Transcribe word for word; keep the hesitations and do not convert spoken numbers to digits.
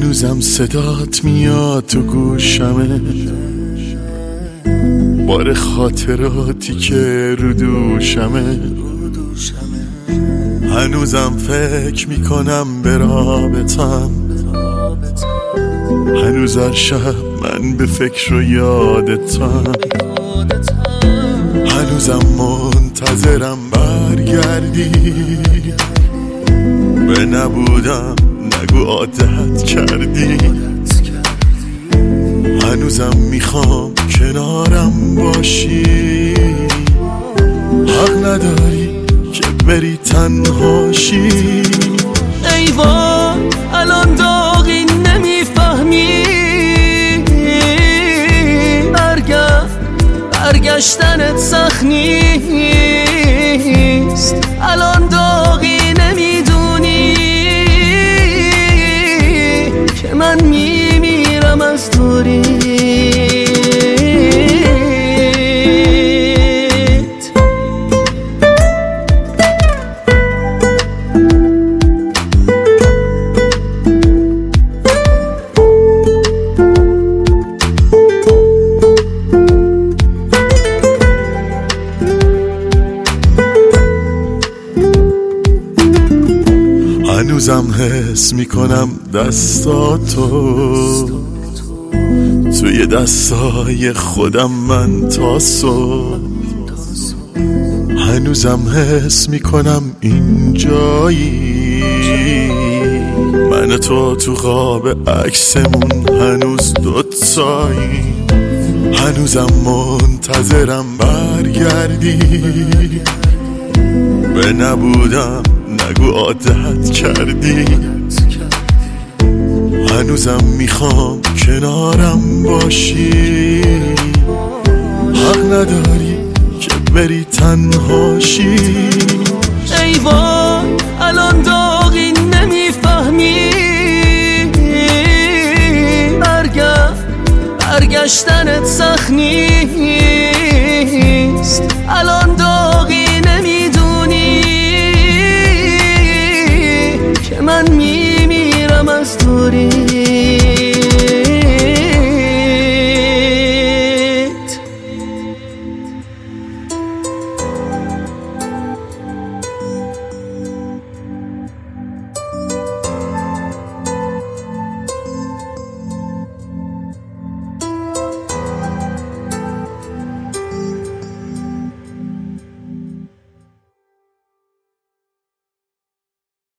هنوزم صدات میاد تو گوشمه، بار خاطراتی که رو دوشمه. هنوزم فکر میکنم به رابطم، هنوز هر شب من به فکر و یادتم. هنوزم منتظرم برگردی، به نبودم نگو عادت کردی. هنوزم میخوام کنارم باشی، حق نداری که بری تنهاشی. ای وای الان داغی نمیفهمی، برگشت برگشتنت سخت نیست. الان داغی نمیدونی که من میمیرم از دوری. هنوزم حس میکنم دستاتو توی دستای خودم من تا صبح. هنوزم حس میکنم اینجایی، من تو تو خواب عکسمون هنوز دوتایی. هنوزم منتظرم برگردی، به نبودم نگو عادت کردی. هنوزم میخوام کنارم باشی، حق نداری که بری تنهاشی. ای وای الان داغی نمیفهمی، برگشت برگشتنت سخت نیست. الان داغی نمیدونی که من میمیرم از دوری.